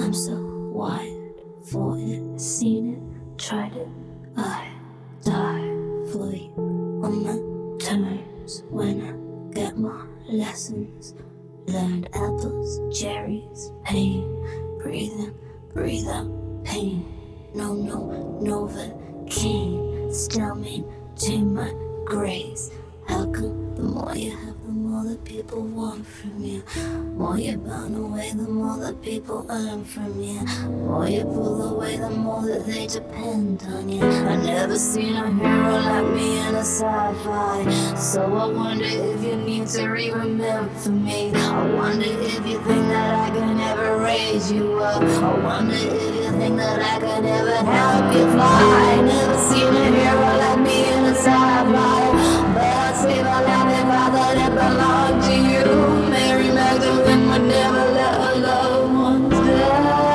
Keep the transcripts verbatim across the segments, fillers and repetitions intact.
I'm so wired for it, seen it, tried it. I die for you on my terms when I get my lessons. Learned apples, cherries, pain. Breathing, breathe out pain. No, no, Novocaine. Still maintain my grace. How come the more you have, the more that people want from you? More you burn away, the more that people earn from you. More you pull away, the more that they depend on you. I never seen a hero like me in a sci-fi, so I wonder if you need to re-remember me. I wonder if you think that I can ever raise you up. I wonder if you think that I can ever help you fly. Never seen a hero like me in a sci-fi, but I'd save a life if I thought it belonged to you. Mary Magdalene would never let her loved ones die.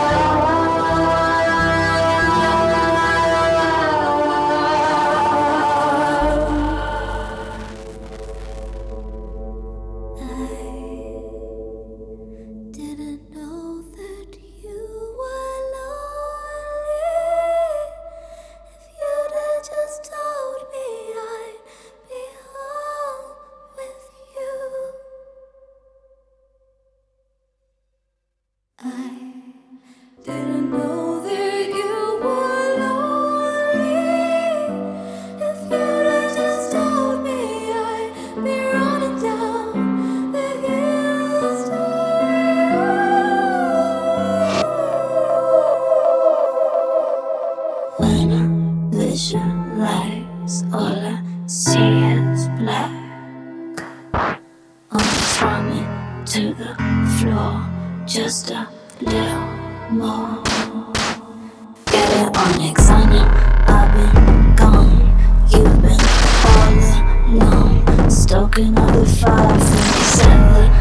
I didn't know that you were lonely. If you'd have just told me, I'd be home with you. I didn't know that you were lonely. If you'd have just told me, I'd be running down the hills to you. When I visualize, all I see is black. Almost running to the floor, just a little more. Get it Onyx, I know I've been gone. You've been all alone, stoking up the fire from the cellar.